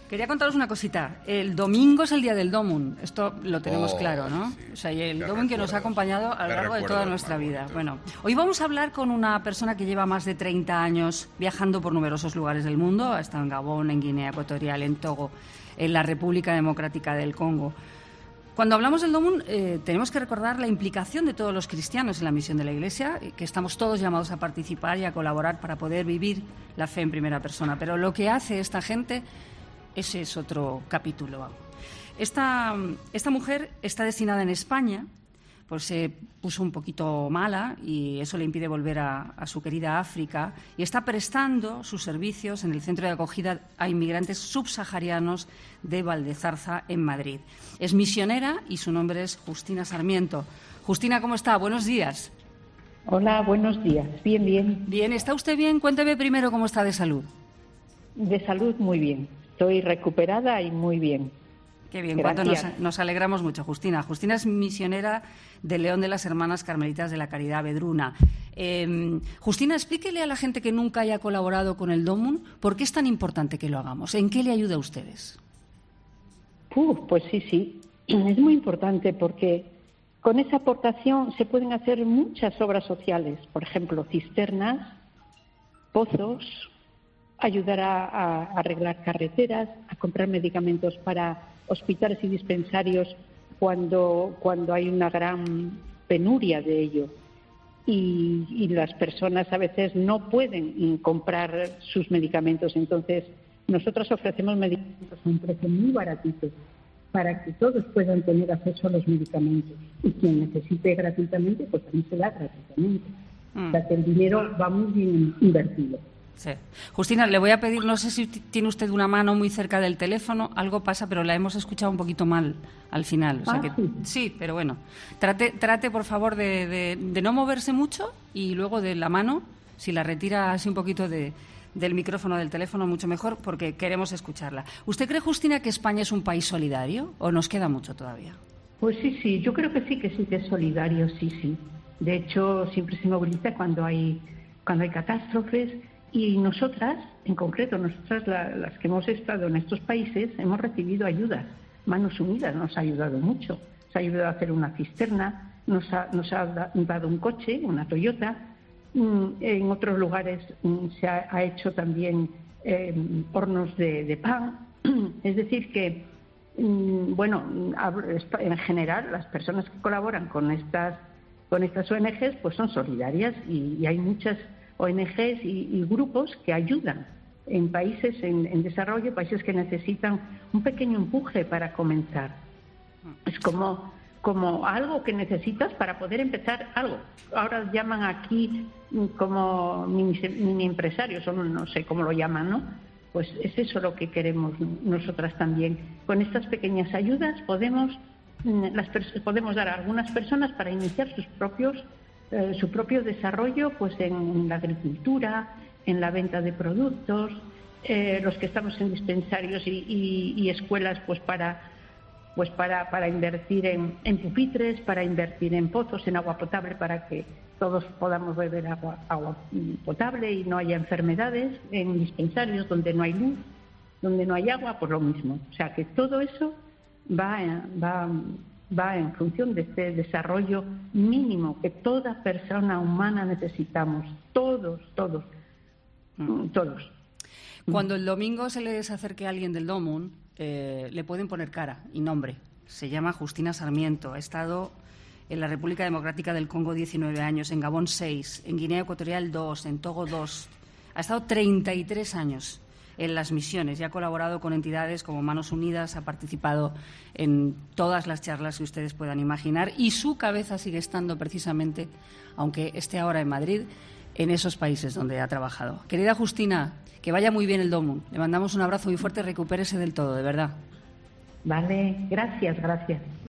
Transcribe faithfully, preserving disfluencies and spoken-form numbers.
Quería contaros una cosita. El domingo es el día del Domun. Esto lo tenemos Oh, claro, ¿no? sí. O sea, y el Qué Domun que nos ha recuerdos. acompañado a lo Qué largo de toda recuerdos nuestra más vida. bonitos. Bueno, hoy vamos a hablar con una persona que lleva más de treinta años viajando por numerosos lugares del mundo. Ha estado en Gabón, en Guinea Ecuatorial, en Togo, en la República Democrática del Congo. Cuando hablamos del Domun, eh, tenemos que recordar la implicación de todos los cristianos en la misión de la Iglesia, que estamos todos llamados a participar y a colaborar para poder vivir la fe en primera persona. Pero lo que hace esta gente, ese es otro capítulo. Esta, esta mujer está destinada en España, pues se puso un poquito mala y eso le impide volver a, a su querida África, y está prestando sus servicios en el centro de acogida a inmigrantes subsaharianos de Valdezarza, en Madrid. Es misionera y su nombre es Justina Sarmiento. Justina, ¿cómo está? Buenos días. Hola, buenos días. Bien, bien. Bien, ¿está usted bien? Cuénteme primero cómo está de salud. De salud, muy bien. Estoy recuperada y muy bien. Qué bien, cuánto nos, nos alegramos mucho, Justina. Justina es misionera de León de las Hermanas Carmelitas de la Caridad Vedruna. Eh, Justina, explíquele a la gente que nunca haya colaborado con el Domun por qué es tan importante que lo hagamos. ¿En qué le ayuda a ustedes? Uf, pues sí, sí. Es muy importante porque con esa aportación se pueden hacer muchas obras sociales. Por ejemplo, cisternas, pozos, ayudar a, a arreglar carreteras, a comprar medicamentos para hospitales y dispensarios cuando, cuando hay una gran penuria de ello. Y, y las personas a veces no pueden comprar sus medicamentos. Entonces, nosotros ofrecemos medicamentos a un precio muy baratito para que todos puedan tener acceso a los medicamentos. Y quien necesite gratuitamente, pues también se da gratuitamente. Mm. O sea, que el dinero va muy bien invertido. Sí. Justina, le voy a pedir, no sé si tiene usted una mano muy cerca del teléfono, algo pasa, pero la hemos escuchado un poquito mal al final. O sea ah, que, sí. sí, pero bueno, trate, trate por favor de, de, de no moverse mucho y luego de la mano, si la retira así un poquito de, del micrófono del teléfono, mucho mejor, porque queremos escucharla. ¿Usted cree, Justina, que España es un país solidario o nos queda mucho todavía? Pues sí, sí, yo creo que sí, que sí que es solidario, sí, sí. De hecho, siempre se moviliza cuando hay, cuando hay catástrofes. Y nosotras, en concreto, nosotras la, las que hemos estado en estos países, hemos recibido ayudas. Manos Unidas nos ha ayudado mucho. Nos ha ayudado a hacer una cisterna, nos ha, nos ha dado un coche, una Toyota. En otros lugares se ha, ha hecho también eh, hornos de, de pan. Es decir que, bueno, en general, las personas que colaboran con estas, con estas O N Ges pues son solidarias y, y hay muchas O N Ges y, y grupos que ayudan en países en, en desarrollo, países que necesitan un pequeño empuje para comenzar. Es como, como algo que necesitas para poder empezar algo. Ahora llaman aquí como mini, mini empresarios, o no, no sé cómo lo llaman, ¿no? Pues es eso lo que queremos nosotras también. Con estas pequeñas ayudas podemos, las, podemos dar a algunas personas para iniciar sus propios Eh, su propio desarrollo pues en la agricultura, en la venta de productos, eh, los que estamos en dispensarios y, y, y escuelas pues para pues para, para invertir en, en pupitres, para invertir en pozos, en agua potable para que todos podamos beber agua, agua potable y no haya enfermedades, en dispensarios donde no hay luz, donde no hay agua, pues lo mismo. O sea que todo eso va va va en función de este desarrollo mínimo que toda persona humana necesitamos, todos, todos, mm. todos. Cuando el domingo se les acerque a alguien del Domun, eh, le pueden poner cara y nombre. Se llama Justina Sarmiento, ha estado en la República Democrática del Congo diecinueve años, en Gabón seis, en Guinea Ecuatorial dos, en Togo dos. Ha estado treinta y tres años en las misiones y ha colaborado con entidades como Manos Unidas, ha participado en todas las charlas que ustedes puedan imaginar y su cabeza sigue estando precisamente, aunque esté ahora en Madrid, en esos países donde ha trabajado. Querida Justina, que vaya muy bien el Domun. Le mandamos un abrazo muy fuerte, recupérese del todo, de verdad. Vale, gracias, gracias.